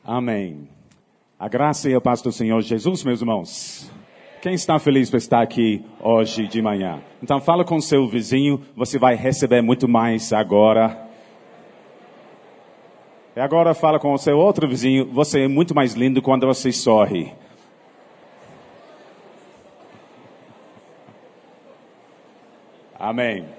Amém. A graça e a paz do Senhor Jesus, meus irmãos. Quem está feliz por estar aqui hoje de manhã? Então fala com seu vizinho, você vai receber muito mais agora. E agora fala com o seu outro vizinho, você é muito mais lindo quando você sorri. Amém.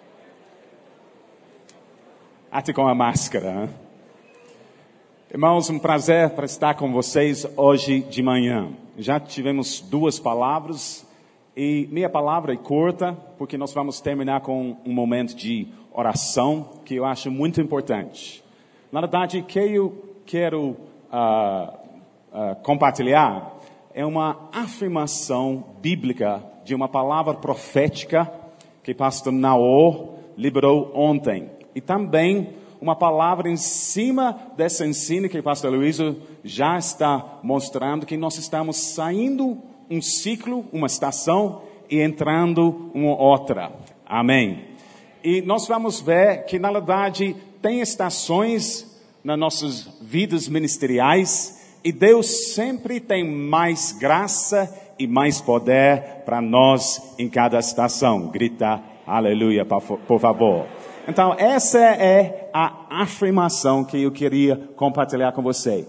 Até com a máscara, né? Irmãos, um prazer para estar com vocês hoje de manhã. Já tivemos 2 palavras e minha palavra é curta, porque nós vamos terminar com um momento de oração que eu acho muito importante. Na verdade, o que eu quero compartilhar é uma afirmação bíblica de uma palavra profética que o pastor Naor liberou ontem. E também uma palavra em cima desse ensino que o pastor Luísio já está mostrando, que nós estamos saindo um ciclo, uma estação, e entrando uma outra. Amém. E nós vamos ver que, na verdade, tem estações nas nossas vidas ministeriais, e Deus sempre tem mais graça e mais poder para nós em cada estação. Grita, aleluia, por favor. Então, essa é a afirmação que eu queria compartilhar com você.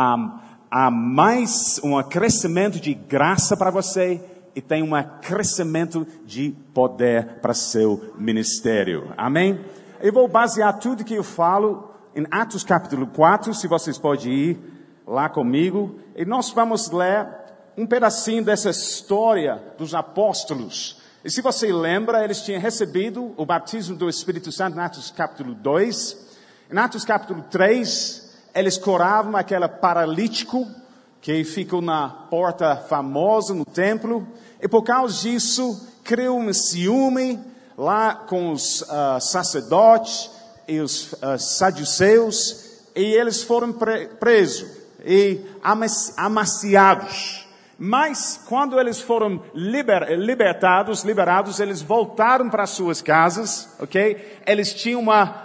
Há mais um crescimento de graça para você e tem um crescimento de poder para seu ministério. Amém? Eu vou basear tudo que eu falo em Atos capítulo 4, se vocês podem ir lá comigo. E nós vamos ler um pedacinho dessa história dos apóstolos. E se você lembra, eles tinham recebido o batismo do Espírito Santo em Atos capítulo 2. Em Atos capítulo 3, eles curavam aquele paralítico que ficou na porta famosa no templo. E por causa disso, criou um ciúme lá com os sacerdotes e os saduceus. E eles foram presos e amaciados. Mas quando eles foram liberados, eles voltaram para suas casas, ok? Eles tinham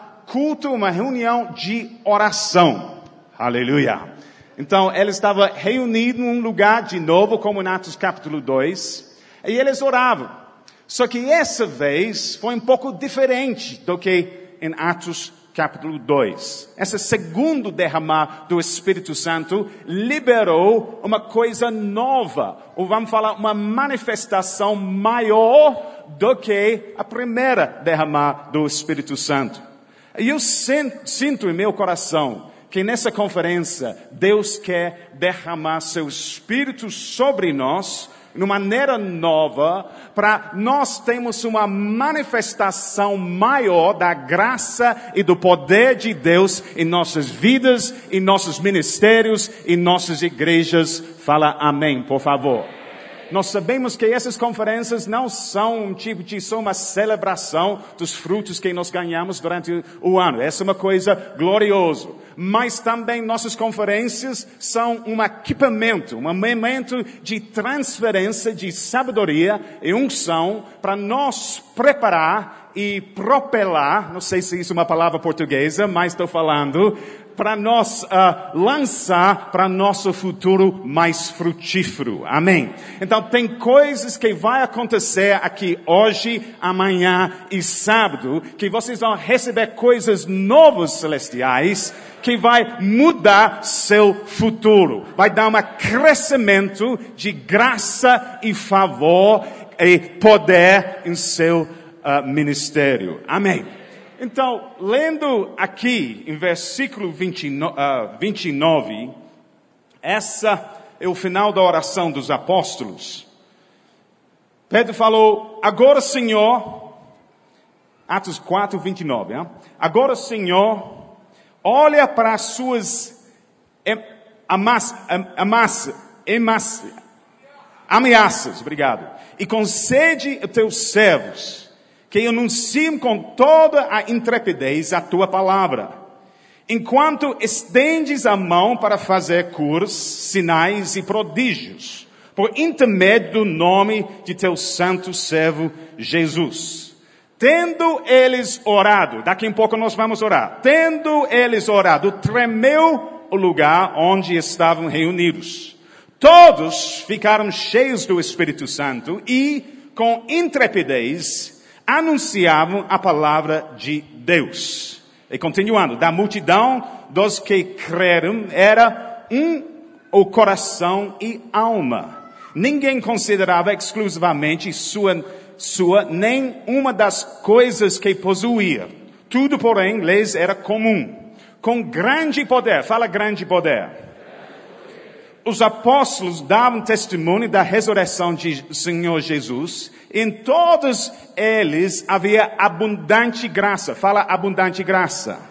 uma reunião de oração. Aleluia. Então, eles estavam reunidos em um lugar de novo, como em Atos capítulo 2, e eles oravam. Só que essa vez foi um pouco diferente do que em Atos capítulo 2. Esse segundo derramar do Espírito Santo liberou uma coisa nova, ou vamos falar, uma manifestação maior do que a primeira derramar do Espírito Santo. E eu sinto em meu coração que nessa conferência Deus quer derramar seu Espírito sobre nós de uma maneira nova, para nós termos uma manifestação maior da graça e do poder de Deus em nossas vidas, em nossos ministérios, em nossas igrejas. Fala amém, por favor. Nós sabemos que essas conferências não são um tipo de só uma celebração dos frutos que nós ganhamos durante o ano. Essa é uma coisa gloriosa. Mas também nossas conferências são um equipamento, um momento de transferência de sabedoria e unção para nós preparar e propelar, não sei se isso é uma palavra portuguesa, mas estou falando, para nós lançar para nosso futuro mais frutífero. Amém? Então tem coisas que vai acontecer aqui hoje, amanhã e sábado, que vocês vão receber coisas novas celestiais, que vai mudar seu futuro. Vai dar um crescimento de graça e favor e poder em seu ministério. Amém? Então, lendo aqui em versículo 29, essa é o final da oração dos apóstolos. Pedro falou, agora Senhor, Atos 4, 29, hein? Agora Senhor, olha para as suas ameaças, obrigado, e concede a teus servos que anunciem com toda a intrepidez a tua palavra, enquanto estendes a mão para fazer curas, sinais e prodígios, por intermédio do nome de teu santo servo Jesus. Tendo eles orado, daqui a pouco nós vamos orar, tendo eles orado, tremeu o lugar onde estavam reunidos. Todos ficaram cheios do Espírito Santo e, com intrepidez, anunciavam a palavra de Deus. E continuando, da multidão dos que creram era o coração e alma. Ninguém considerava exclusivamente sua nem uma das coisas que possuía. Tudo, porém, lhes era comum. Com grande poder, fala grande poder. Os apóstolos davam testemunho da ressurreição de Senhor Jesus. Em todos eles havia abundante graça. Fala abundante graça.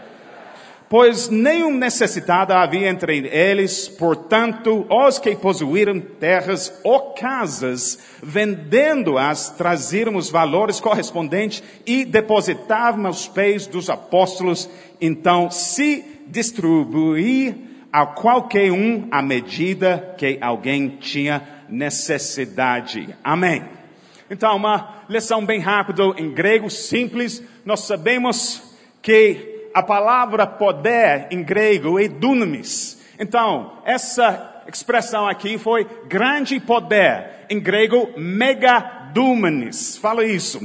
Pois nenhum necessitado havia entre eles, portanto, os que possuíram terras ou casas, vendendo-as, traziam os valores correspondentes e depositavam aos pés dos apóstolos. Então se distribuía a qualquer um à medida que alguém tinha necessidade. Amém. Então, uma lição bem rápida em grego, simples. Nós sabemos que a palavra poder em grego é dunamis. Então, essa expressão aqui foi grande poder. Em grego, megadunamis. Fala isso,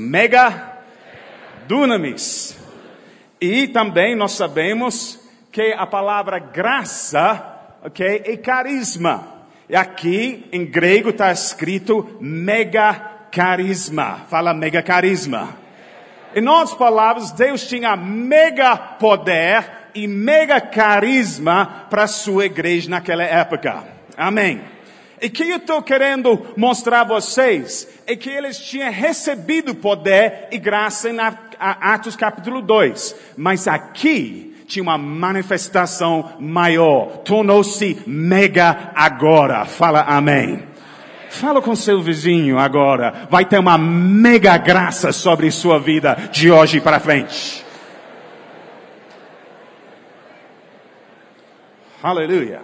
megadunamis. E também nós sabemos que a palavra graça, é carisma. E aqui, em grego, está escrito megacarisma. Fala megacarisma. Em outras palavras, Deus tinha mega poder e mega carisma para a sua igreja naquela época. Amém. E o que eu estou querendo mostrar a vocês é que eles tinham recebido poder e graça em Atos capítulo 2. Mas aqui tinha uma manifestação maior. Tornou-se mega agora. Fala amém. Fala com seu vizinho agora. Vai ter uma mega graça sobre sua vida de hoje para frente. Aleluia.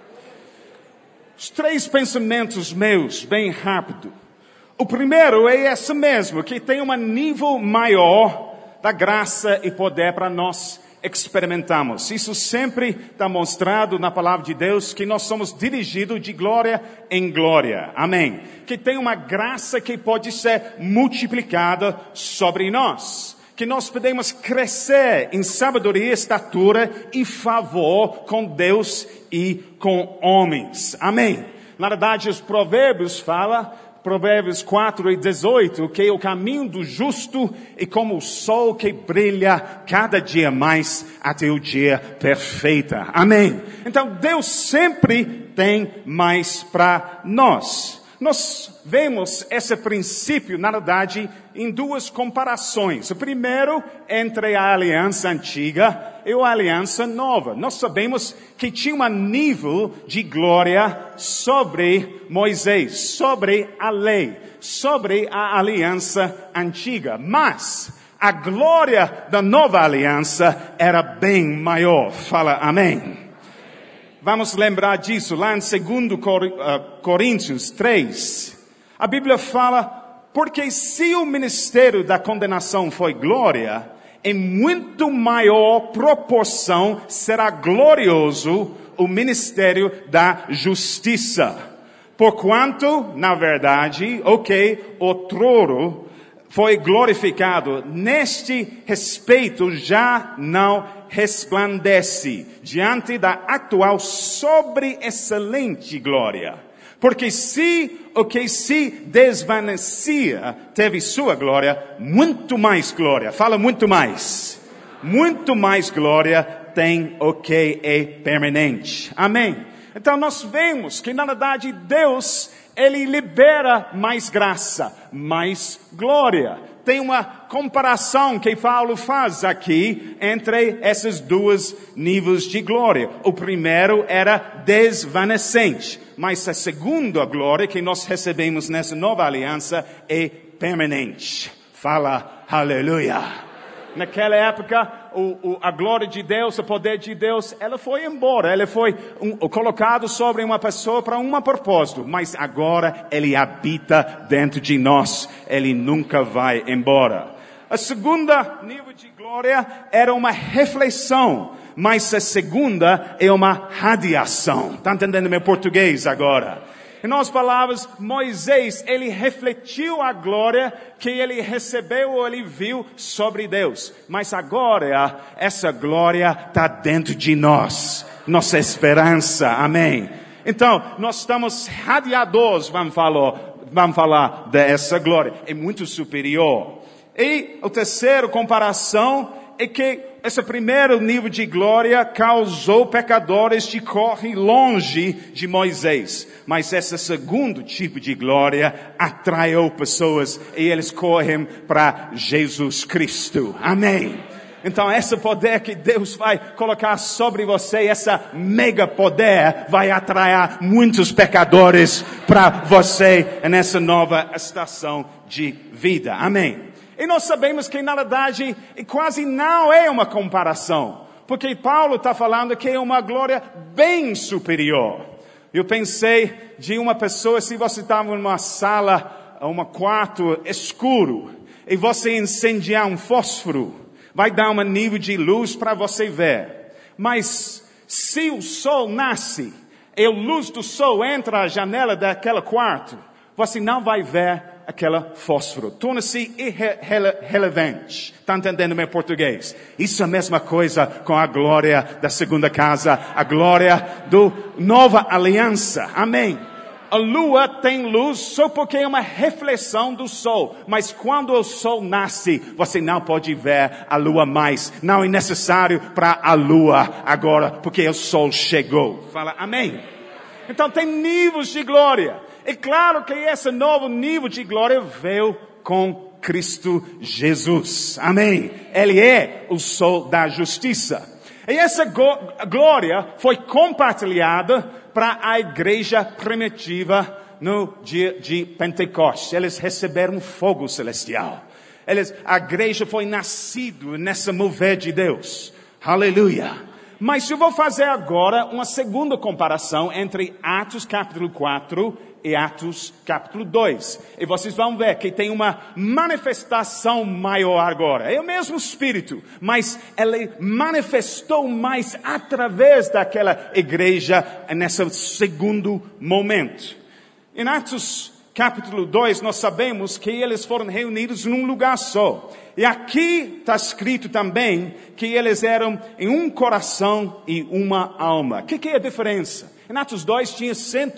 Os 3 pensamentos meus, bem rápido. O primeiro é esse mesmo, que tem um nível maior da graça e poder para nós experimentamos. Isso sempre está mostrado na palavra de Deus, que nós somos dirigidos de glória em glória. Amém. Que tem uma graça que pode ser multiplicada sobre nós. Que nós podemos crescer em sabedoria, estatura e favor com Deus e com homens. Amém. Na verdade, os provérbios falam, Provérbios 4:18, que o caminho do justo é como o sol que brilha cada dia mais até o dia perfeito. Amém. Então Deus sempre tem mais para nós. Nós vemos esse princípio, na verdade, em 2 comparações. O primeiro, entre a aliança antiga e a aliança nova. Nós sabemos que tinha um nível de glória sobre Moisés, sobre a lei, sobre a aliança antiga. Mas a glória da nova aliança era bem maior. Fala amém. Vamos lembrar disso lá em 2 Coríntios 3. A Bíblia fala, porque se o ministério da condenação foi glória, em muito maior proporção será glorioso o ministério da justiça. Porquanto, na verdade, outrora foi glorificado, neste respeito já não resplandece diante da atual sobreexcelente glória. Porque se o que se desvanecia teve sua glória, muito mais glória, fala muito mais glória tem o que é permanente. Amém. Então nós vemos que na verdade Deus, Ele libera mais graça, mais glória. Tem uma comparação que Paulo faz aqui entre esses 2 níveis de glória. O primeiro era desvanecente, mas a segunda glória que nós recebemos nessa nova aliança é permanente. Fala aleluia. Naquela época, a glória de Deus, o poder de Deus, ela foi embora. Ela foi colocado sobre uma pessoa para um propósito. Mas agora, Ele habita dentro de nós. Ele nunca vai embora. A segunda nível de glória era uma reflexão mas a segunda é uma radiação. Está entendendo meu português agora? Em outras palavras, Moisés, ele refletiu a glória que ele recebeu ou ele viu sobre Deus. Mas agora, essa glória está dentro de nós. Nossa esperança, amém? Então, nós estamos radiadores, vamos falar dessa glória. É muito superior. E a terceira comparação é que esse primeiro nível de glória causou pecadores que correm longe de Moisés. Mas esse segundo tipo de glória atraiu pessoas e eles correm para Jesus Cristo. Amém. Então esse poder que Deus vai colocar sobre você, essa mega poder, vai atrair muitos pecadores para você nessa nova estação de vida. Amém. E nós sabemos que, na verdade, quase não é uma comparação. Porque Paulo está falando que é uma glória bem superior. Eu pensei de uma pessoa, se você estava numa sala, um quarto escuro, e você incendiar um fósforo, vai dar um nível de luz para você ver. Mas, se o sol nasce, e a luz do sol entra na janela daquele quarto, você não vai ver aquela fósforo. Torna-se irrelevante. Está entendendo meu português? Isso é a mesma coisa com a glória da segunda casa, a glória da nova aliança. Amém. A lua tem luz só porque é uma reflexão do sol. Mas quando o sol nasce, você não pode ver a lua mais. Não é necessário para a lua agora, porque o sol chegou. Fala amém. Então tem níveis de glória. É claro que esse novo nível de glória veio com Cristo Jesus. Amém. Ele é o sol da justiça. E essa glória foi compartilhada para a igreja primitiva no dia de Pentecostes. Eles receberam fogo celestial. A igreja foi nascida nessa mover de Deus. Aleluia. Mas eu vou fazer agora uma segunda comparação entre Atos capítulo 4 e Atos capítulo 2. E vocês vão ver que tem uma manifestação maior agora. É o mesmo Espírito, mas ele manifestou mais através daquela igreja nesse segundo momento. Em Atos capítulo 2, nós sabemos que eles foram reunidos num lugar só. E aqui está escrito também que eles eram em um coração e uma alma. O que é a diferença? Em Atos 2 tinha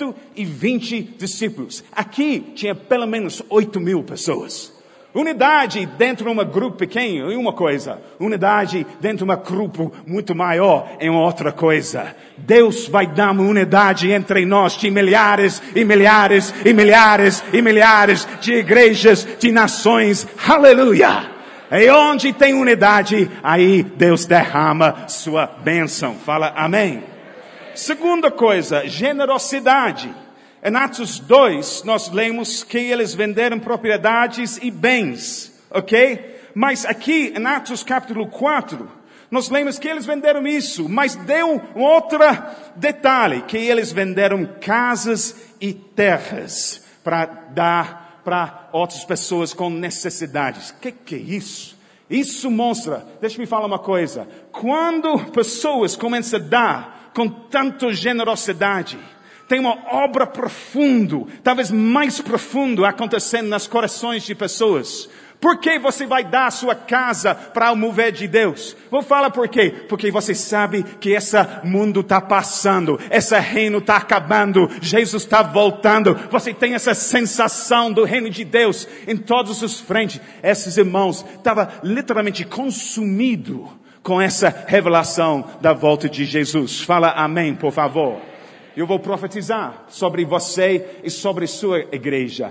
120 discípulos. Aqui tinha pelo menos 8.000 pessoas. Unidade dentro de um grupo pequeno é uma coisa. Unidade dentro de um grupo muito maior é uma outra coisa. Deus vai dar uma unidade entre nós de milhares e milhares e milhares e milhares de igrejas, de nações. Aleluia! E onde tem unidade, aí Deus derrama sua bênção. Fala amém. Segunda coisa, generosidade. Em Atos 2, nós lemos que eles venderam propriedades e bens, ok? Mas aqui, em Atos capítulo 4, nós lemos que eles venderam isso, mas deu um outro detalhe, que eles venderam casas e terras para dar para outras pessoas com necessidades. O que é isso? Isso mostra, deixa me falar uma coisa, quando pessoas começam a dar com tanta generosidade, tem uma obra profunda, talvez mais profunda acontecendo nos corações de pessoas. Por que você vai dar a sua casa para o mover de Deus? Vou falar por quê. Porque você sabe que esse mundo está passando, esse reino está acabando, Jesus está voltando. Você tem essa sensação do reino de Deus em todos os frentes. Esses irmãos estavam literalmente consumidos com essa revelação da volta de Jesus. Fala amém, por favor. Eu vou profetizar sobre você e sobre sua igreja.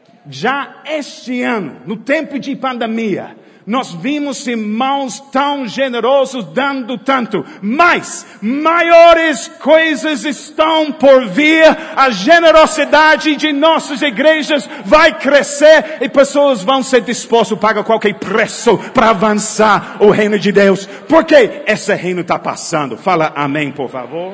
Já este ano, no tempo de pandemia, nós vimos irmãos tão generosos dando tanto, mas maiores coisas estão por vir. A generosidade de nossas igrejas vai crescer e pessoas vão ser dispostas a pagar qualquer preço para avançar o reino de Deus. Porque esse reino está passando. Fala amém, por favor.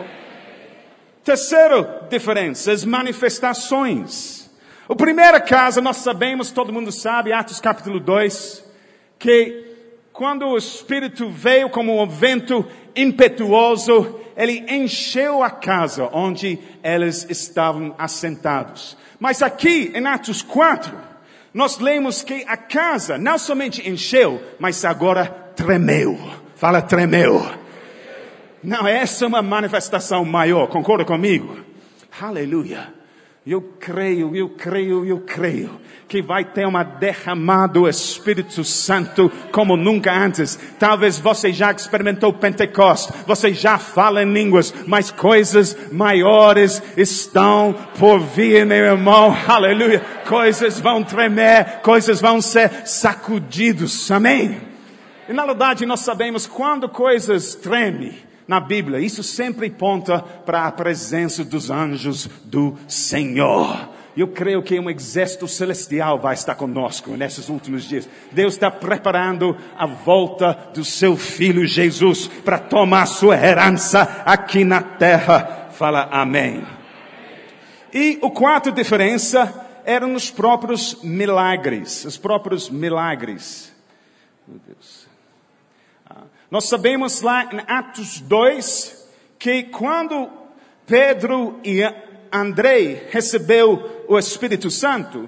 Terceira diferença, as manifestações. A primeira casa, nós sabemos, todo mundo sabe, Atos capítulo 2, que quando o Espírito veio como um vento, impetuoso, ele encheu a casa onde eles estavam assentados. Mas aqui, em Atos 4, nós lemos que a casa não somente encheu, mas agora tremeu. Fala, tremeu. Não, essa é uma manifestação maior, concorda comigo? Aleluia. Eu creio que vai ter uma derramada do Espírito Santo como nunca antes. Talvez você já experimentou Pentecostes, você já fala em línguas, mas coisas maiores estão por vir, meu irmão. Aleluia. Coisas vão tremer, coisas vão ser sacudidos. Amém? E na verdade nós sabemos quando coisas tremem na Bíblia, isso sempre aponta para a presença dos anjos do Senhor. Eu creio que um exército celestial vai estar conosco nesses últimos dias. Deus está preparando a volta do seu Filho Jesus para tomar sua herança aqui na terra. Fala amém. E a quarta diferença eram os próprios milagres. Os próprios milagres. Meu Deus. Nós sabemos lá em Atos 2 que quando Pedro e André recebeu o Espírito Santo,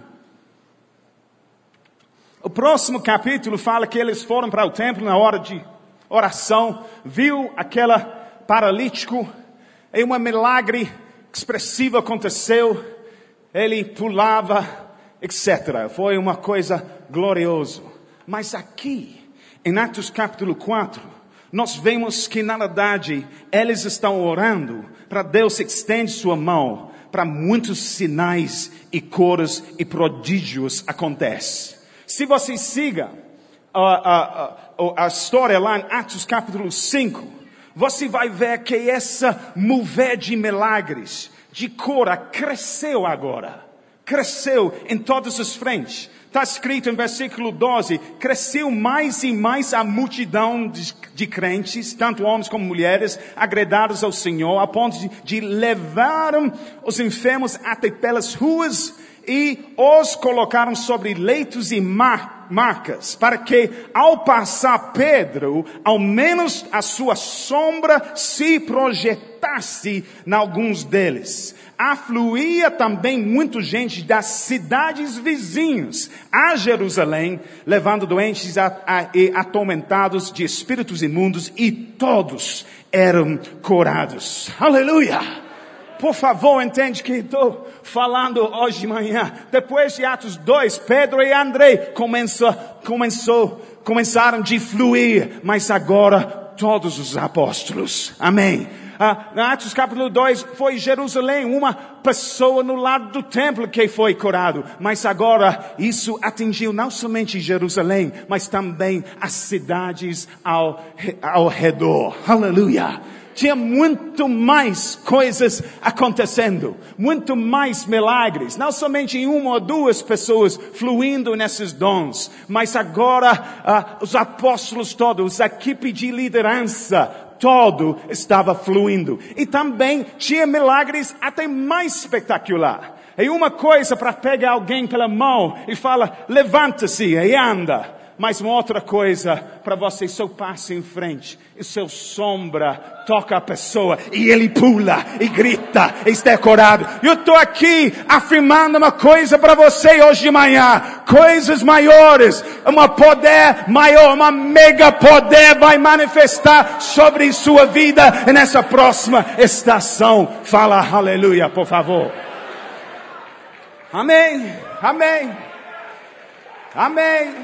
o próximo capítulo fala que eles foram para o templo na hora de oração, viu aquele paralítico, e um milagre expressivo aconteceu, ele pulava, etc. Foi uma coisa gloriosa. Mas aqui, em Atos capítulo 4, nós vemos que na verdade eles estão orando para Deus extender sua mão para muitos sinais e curas e prodígios acontecem. Se você siga a história lá em Atos capítulo 5, você vai ver que essa mover de milagres, de cura, cresceu agora. Cresceu em todas as frentes. Está escrito em versículo 12, cresceu mais e mais a multidão de crentes, tanto homens como mulheres, agregados ao Senhor, a ponto de levaram os enfermos até pelas ruas e os colocaram sobre leitos e marcas, para que ao passar Pedro, ao menos a sua sombra se projetasse em alguns deles. Afluía também muita gente das cidades vizinhas a Jerusalém, levando doentes e atormentados de espíritos imundos, e todos eram curados. Aleluia! Por favor, entende que estou falando hoje de manhã. Depois de Atos 2, Pedro e André começaram a fluir, mas agora todos os apóstolos. Amém. Na Atos capítulo 2, foi Jerusalém, uma pessoa no lado do templo que foi curado. Mas agora isso atingiu não somente Jerusalém, mas também as cidades ao redor. Aleluia! Tinha muito mais coisas acontecendo, muito mais milagres, não somente em uma ou duas pessoas fluindo nesses dons, mas agora os apóstolos todos, a equipe de liderança, todo estava fluindo. E também tinha milagres até mais espetacular. É uma coisa para pegar alguém pela mão e falar, levanta-se e anda. Mas uma outra coisa, para você só passar em frente, e seu sombra toca a pessoa, e ele pula, e grita, e está curado. Eu estou aqui afirmando uma coisa para você hoje de manhã, coisas maiores, um poder maior, uma mega poder vai manifestar sobre sua vida nessa próxima estação. Fala aleluia, por favor. Amém, amém, amém.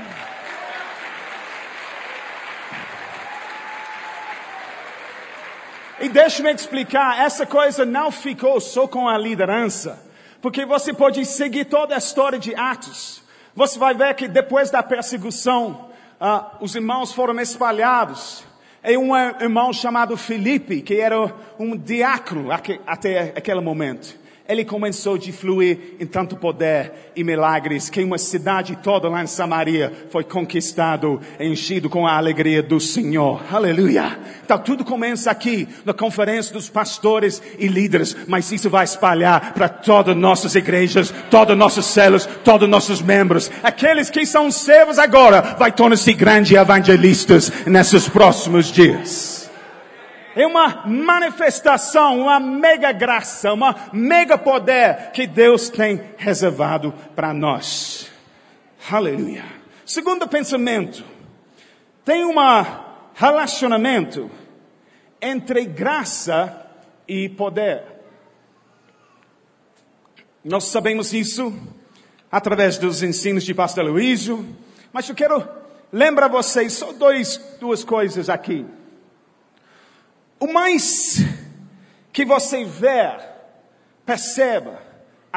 E deixe-me explicar, essa coisa não ficou só com a liderança. Porque você pode seguir toda a história de Atos. Você vai ver que depois da perseguição, os irmãos foram espalhados. E um irmão chamado Filipe, que era um diácono até aquele momento, ele começou a fluir em tanto poder e milagres, que uma cidade toda lá em Samaria foi conquistado, enchido com a alegria do Senhor. Aleluia! Então tudo começa aqui, na conferência dos pastores e líderes, mas isso vai espalhar para todas nossas igrejas, todas nossas células, todos nossos membros. Aqueles que são servos agora, vai tornar-se grandes evangelistas nesses próximos dias. É uma manifestação, uma mega graça, uma mega poder que Deus tem reservado para nós. Aleluia. Segundo pensamento, tem um relacionamento entre graça e poder. Nós sabemos isso através dos ensinos de Pastor Luísio, mas eu quero lembrar vocês só duas coisas aqui. O mais que você perceba a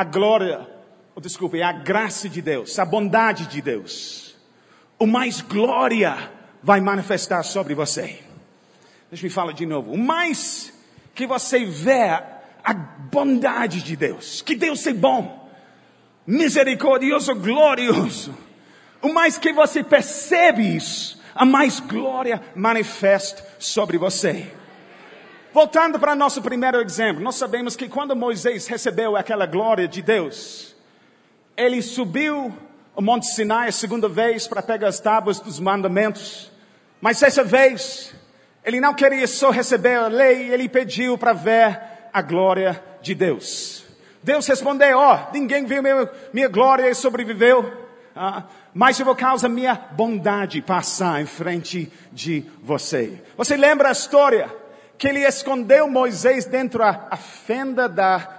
graça de Deus, a bondade de Deus, o mais glória vai manifestar sobre você. Deixa eu falar de novo. O mais que você vê a bondade de Deus, que Deus é bom, misericordioso, glorioso. O mais que você percebe isso, a mais glória manifesta sobre você. Voltando para nosso primeiro exemplo, nós sabemos que quando Moisés recebeu aquela glória de Deus, ele subiu o Monte Sinai a segunda vez para pegar as tábuas dos mandamentos. Mas essa vez, ele não queria só receber a lei, ele pediu para ver a glória de Deus. Deus respondeu, ninguém viu minha glória e sobreviveu. Mas eu vou causar minha bondade passar em frente de você. Você lembra a história? Que ele escondeu Moisés dentro da fenda da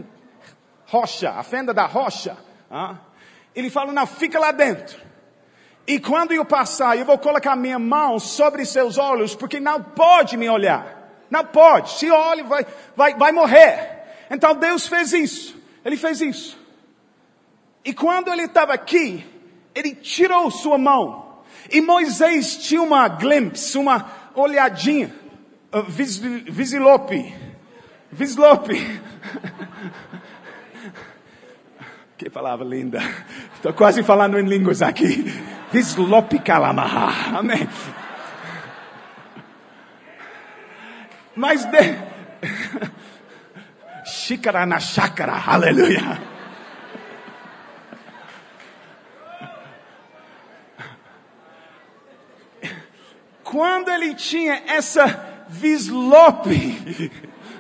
rocha. Ele falou, não, fica lá dentro. E quando eu passar, eu vou colocar minha mão sobre seus olhos, porque não pode me olhar. Não pode. Se olha, vai morrer. Então Deus fez isso. Ele fez isso. E quando ele estava aqui, ele tirou sua mão. E Moisés tinha uma glimpse, uma olhadinha. Vislope. Que palavra linda. Estou quase falando em línguas aqui. Vislope kalamaha. Amém. Mas xícara na chácara. Aleluia. Quando ele tinha essa vislope,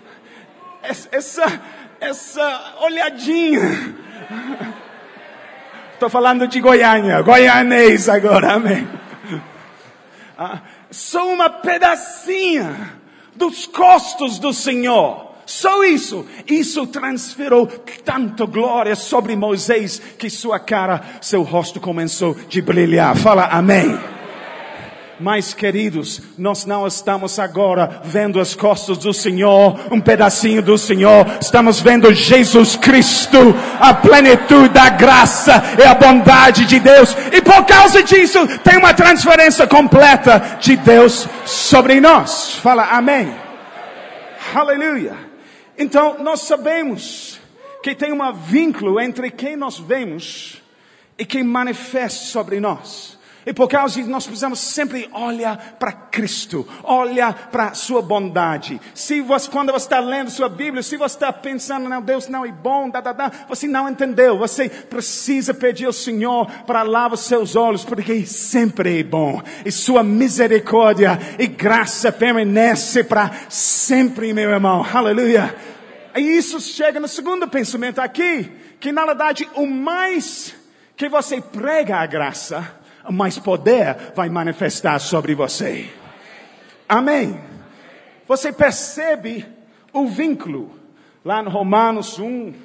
essa olhadinha. Estou falando de Goiânia, goianês agora, amém. Só uma pedacinha dos costos do Senhor. Só isso. Isso transferiu tanto glória sobre Moisés que seu rosto começou a brilhar. Fala amém. Mas, queridos, nós não estamos agora vendo as costas do Senhor, um pedacinho do Senhor. Estamos vendo Jesus Cristo, a plenitude da graça e a bondade de Deus. E por causa disso, tem uma transferência completa de Deus sobre nós. Fala amém. Aleluia. Então, nós sabemos que tem um vínculo entre quem nós vemos e quem manifesta sobre nós. E por causa disso, nós precisamos sempre olhar para Cristo, olhar para sua bondade. Quando você está lendo sua Bíblia, se você está pensando, não, Deus não é bom, você não entendeu. Você precisa pedir ao Senhor para lavar seus olhos, porque Ele sempre é bom. E sua misericórdia e graça permanece para sempre, meu irmão. Aleluia. E isso chega no segundo pensamento aqui, que na verdade, o mais que você prega a graça, mais poder vai manifestar sobre você. Amém. Você percebe o vínculo lá no Romanos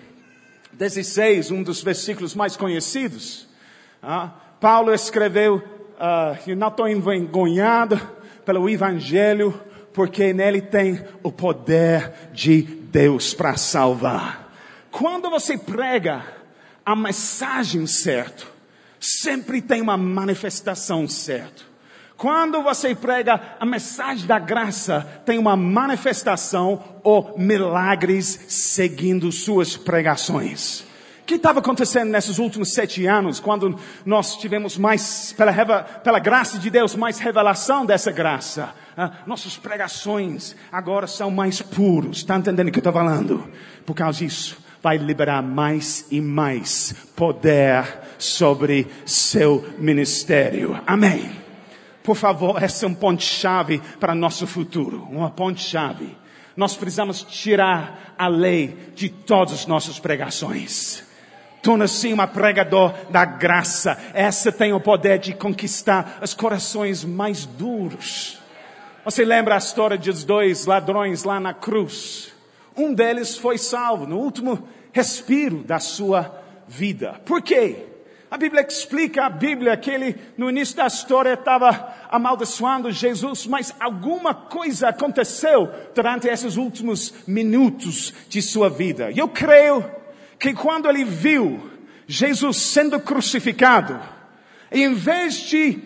1:16, um dos versículos mais conhecidos. Paulo escreveu, eu não estou envergonhado pelo Evangelho, porque nele tem o poder de Deus para salvar. Quando você prega a mensagem certa, sempre tem uma manifestação certa. Quando você prega a mensagem da graça, tem uma manifestação ou milagres seguindo suas pregações. O que estava acontecendo nesses últimos 7 anos, quando nós tivemos mais, pela graça de Deus, mais revelação dessa graça? Nossas pregações agora são mais puros. Está entendendo o que eu estou falando? Por causa disso, vai liberar mais e mais poder sobre seu ministério. Amém. Por favor, essa é um ponto-chave para nosso futuro. Uma ponto-chave. Nós precisamos tirar a lei de todas as nossas pregações. Torna-se um pregador da graça. Essa tem o poder de conquistar os corações mais duros. Você lembra a história dos 2 ladrões lá na cruz? Um deles foi salvo no último respiro da sua vida. Por quê? A Bíblia explica que ele, no início da história, estava amaldiçoando Jesus, mas alguma coisa aconteceu durante esses últimos minutos de sua vida. E eu creio que quando ele viu Jesus sendo crucificado, em vez de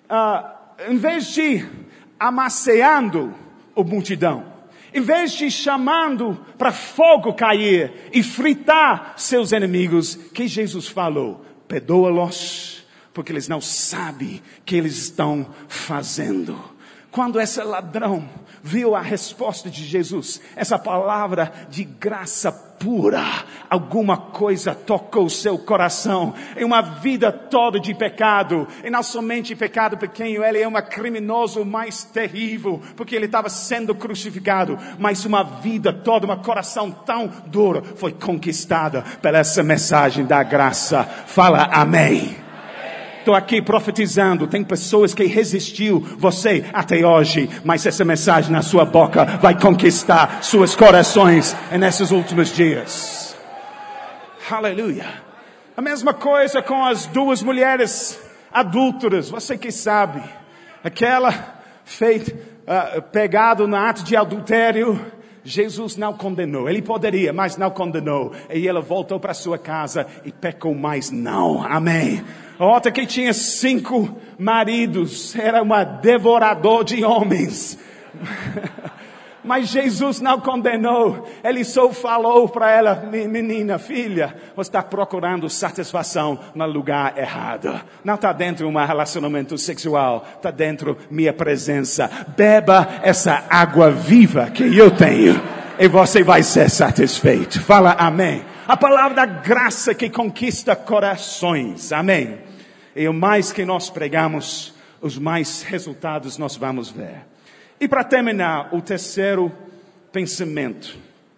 amasseando a multidão, em vez de chamando para fogo cair e fritar seus inimigos, que Jesus falou: perdoa-los, porque eles não sabem o que eles estão fazendo. Quando esse ladrão viu a resposta de Jesus, essa palavra de graça pura, alguma coisa tocou seu coração. Em uma vida toda de pecado, e não somente pecado pequeno, ele é um criminoso mais terrível, porque ele estava sendo crucificado, mas uma vida toda, um coração tão duro, foi conquistada pela essa mensagem da graça. Fala amém. Estou aqui profetizando, tem pessoas que resistiu você até hoje, mas essa mensagem na sua boca vai conquistar seus corações nesses últimos dias. Aleluia. A mesma coisa com as 2 mulheres adúlteras, você que sabe, aquela pegado no ato de adultério, Jesus não condenou. Ele poderia, mas não condenou. E ela voltou para sua casa e pecou mais não. Amém. Outra que tinha 5 maridos, era uma devorador de homens. Mas Jesus não condenou. Ele só falou para ela: menina, filha, você está procurando satisfação no lugar errado. Não está dentro de um relacionamento sexual, está dentro da minha presença. Beba essa água viva que eu tenho e você vai ser satisfeito. Fala amém. A palavra da graça que conquista corações. Amém. E o mais que nós pregamos, os mais resultados nós vamos ver. E para terminar, o terceiro pensamento.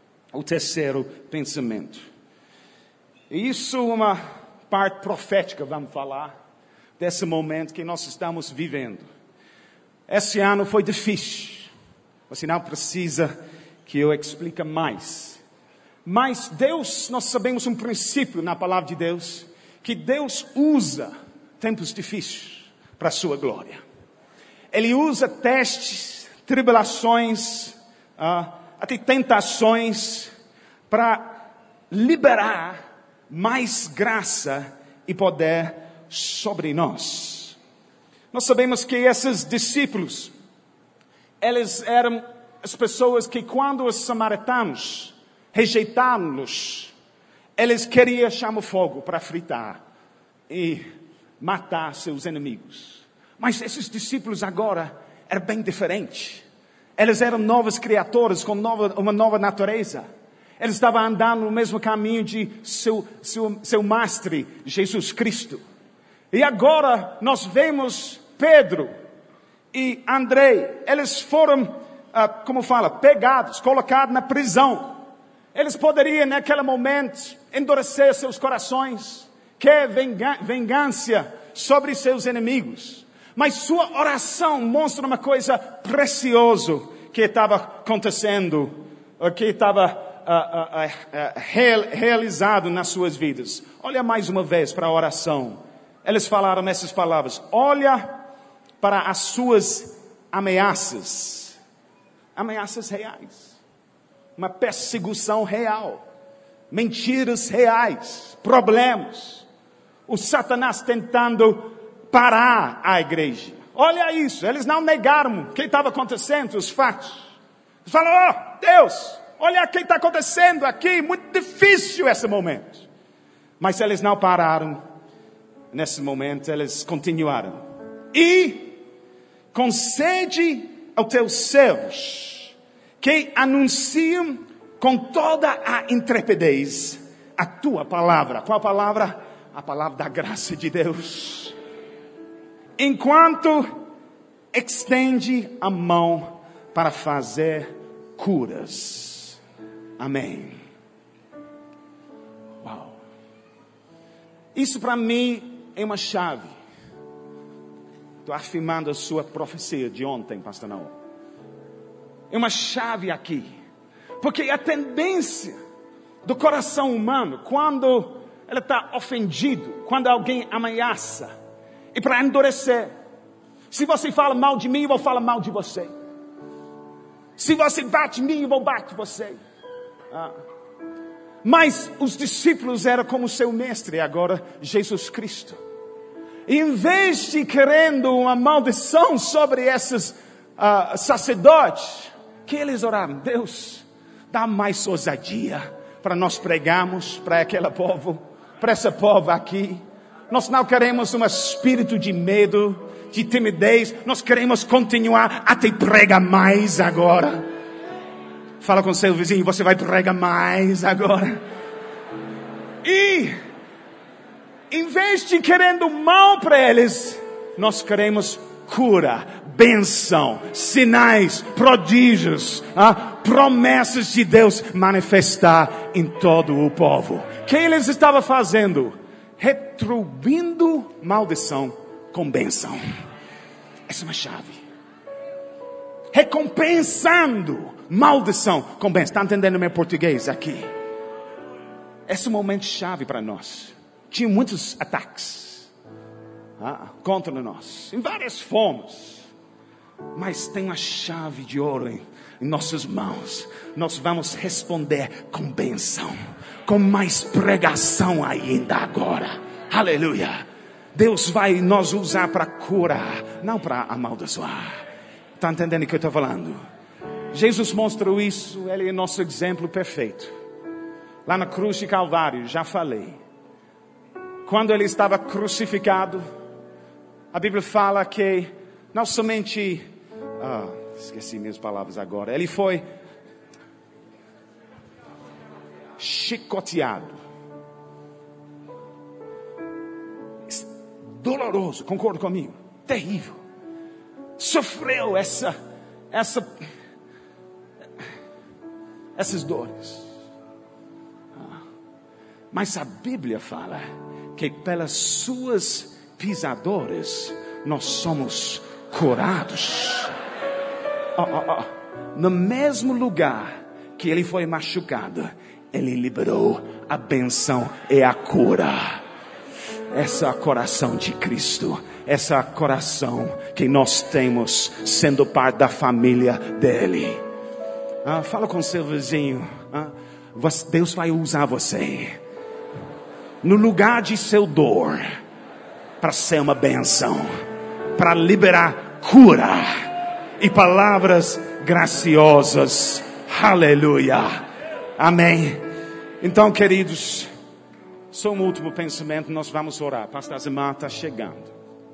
E isso é uma parte profética, vamos falar, desse momento que nós estamos vivendo. Esse ano foi difícil. Você não precisa que eu explique mais. Mas Deus, nós sabemos um princípio na palavra de Deus, que Deus usa tempos difíceis para a sua glória. Ele usa testes, tribulações, até tentações, para liberar mais graça e poder sobre nós. Nós sabemos que esses discípulos, eles eram as pessoas que quando os samaritanos rejeitaram-los, eles queriam chamar fogo para fritar e matar seus inimigos. Mas esses discípulos agora eram bem diferentes. Eles eram novas criaturas com uma nova natureza. Eles estavam andando no mesmo caminho de seu mestre, Jesus Cristo. E agora nós vemos Pedro e André. Eles foram, pegados, colocados na prisão. Eles poderiam naquele momento endurecer seus corações, quer vingança sobre seus inimigos. Mas sua oração mostra uma coisa preciosa que estava acontecendo, que estava realizado nas suas vidas. Olha mais uma vez para a oração. Eles falaram essas palavras: olha para as suas ameaças. Ameaças reais. Uma perseguição real. Mentiras reais. Problemas. O Satanás tentando parar a igreja. Olha isso, eles não negaram o que estava acontecendo, os fatos. Eles falaram: oh, Deus, olha o que está acontecendo aqui, muito difícil esse momento. Mas eles não pararam nesse momento, eles continuaram. E concede aos teus servos que anunciam com toda a intrepidez a tua palavra. Qual palavra? A palavra da graça de Deus. Enquanto estende a mão para fazer curas. Amém. Uau. Isso para mim é uma chave. Estou afirmando a sua profecia de ontem, pastor Naor. É uma chave aqui. Porque a tendência do coração humano, quando ele está ofendido, quando alguém ameaça, e para endurecer. Se você fala mal de mim, eu vou falar mal de você. Se você bate em mim, eu vou bater você. Mas os discípulos eram como seu mestre, agora Jesus Cristo. E em vez de querendo uma maldição sobre esses sacerdotes, que eles oraram: Deus, dá mais ousadia para nós pregarmos para aquele povo, para esse povo aqui. Nós não queremos um espírito de medo, de timidez. Nós queremos continuar até pregar mais agora. Fala com seu vizinho: você vai pregar mais agora. E em vez de querendo mal para eles, nós queremos cura, bênção, sinais, prodígios, promessas de Deus manifestar em todo o povo. O que eles estavam fazendo? Retribuindo maldição com bênção. Essa é uma chave. Recompensando maldição com bênção. Está entendendo meu português aqui? Esse é um momento chave para nós. Tinha muitos ataques contra nós, em várias formas. Mas tem uma chave de ouro em nossas mãos. Nós vamos responder com bênção, com mais pregação ainda agora. Aleluia. Deus vai nos usar para curar, não para amaldiçoar. Está entendendo o que eu estou falando? Jesus mostrou isso. Ele é nosso exemplo perfeito. Lá na cruz de Calvário, já falei. Quando ele estava crucificado, a Bíblia fala que não somente... esqueci minhas palavras agora. Ele foi chicoteado. Doloroso, concorda comigo? Terrível. Sofreu essas dores. Mas a Bíblia fala que pelas suas pisaduras nós somos curados. No mesmo lugar que ele foi machucado, ele liberou a bênção e a cura. Esse é o coração de Cristo. Esse é o coração que nós temos sendo parte da família dele. Fala com seu vizinho. Deus vai usar você no lugar de seu dor para ser uma bênção, para liberar cura e palavras graciosas. Aleluia. Amém. Então, queridos, só um último pensamento, nós vamos orar. Pastor Azimar está chegando.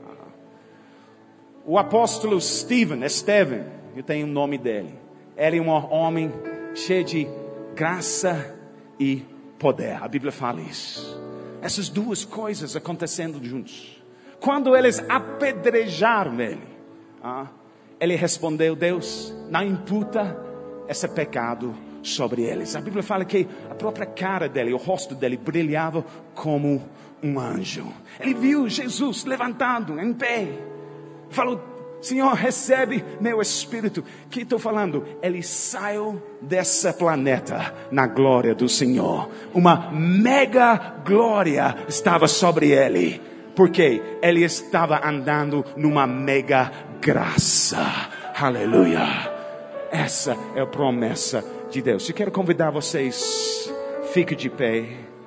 O apóstolo Estevão, eu tenho o nome dele. Ele é um homem cheio de graça e poder. A Bíblia fala isso. Essas duas coisas acontecendo juntos. Quando eles apedrejaram ele, ele respondeu: Deus, não imputa esse pecado sobre eles. A Bíblia fala que a própria cara dele, o rosto dele brilhava como um anjo. Ele viu Jesus levantado em pé. Falou: Senhor, recebe meu espírito. Que estou falando? Ele saiu desse planeta na glória do Senhor. Uma mega glória estava sobre ele. Porque ele estava andando numa mega graça. Aleluia. Essa é a promessa de Deus. Eu quero convidar vocês, fique de pé.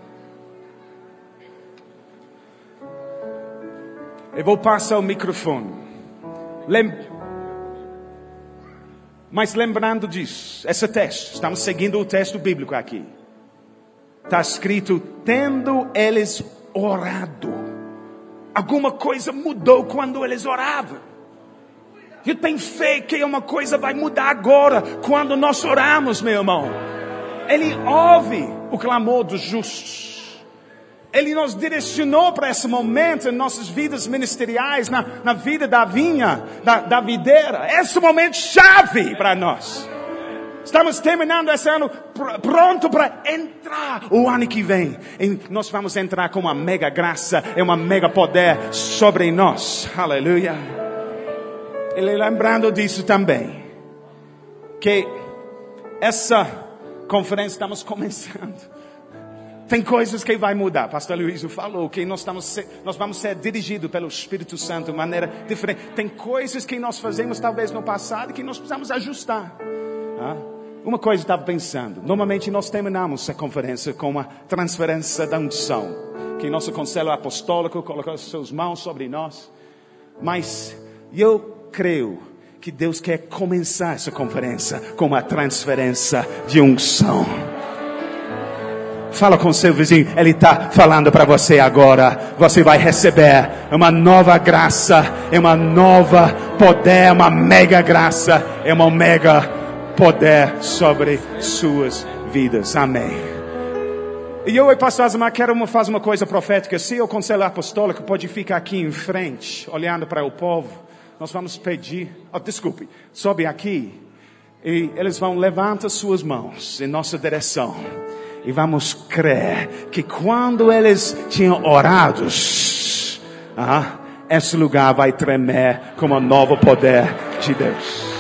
Eu vou passar o microfone. Mas lembrando disso, esse texto, estamos seguindo o texto bíblico aqui. Está escrito: tendo eles orado. Alguma coisa mudou quando eles oravam. Eu tenho fé que uma coisa vai mudar agora, quando nós oramos, meu irmão. Ele ouve o clamor dos justos. Ele nos direcionou para esse momento em nossas vidas ministeriais, na vida da vinha, da videira. Esse momento chave para nós. Estamos terminando esse ano pronto para entrar o ano que vem. E nós vamos entrar com uma mega graça e uma mega poder sobre nós. Aleluia. E lembrando disso também, que essa conferência estamos começando. Tem coisas que vai mudar. Pastor Luiz falou que nós vamos ser dirigidos pelo Espírito Santo de maneira diferente. Tem coisas que nós fazemos talvez no passado que nós precisamos ajustar. Uma coisa eu estava pensando. Normalmente nós terminamos a conferência com uma transferência da unção. Que nosso conselho apostólico colocou suas mãos sobre nós. Mas eu creio que Deus quer começar essa conferência com uma transferência de unção. Fala com seu vizinho, ele está falando para você agora. Você vai receber uma nova graça, uma nova poder, uma mega graça, uma mega poder sobre suas vidas. Amém. E eu e pastor Azamar quero fazer uma coisa profética. Se o conselho apostólico pode ficar aqui em frente, olhando para o povo, nós vamos pedir, desculpe, sobe aqui. E eles vão levantar suas mãos em nossa direção. E vamos crer que quando eles tinham orado, esse lugar vai tremer com um novo poder de Deus.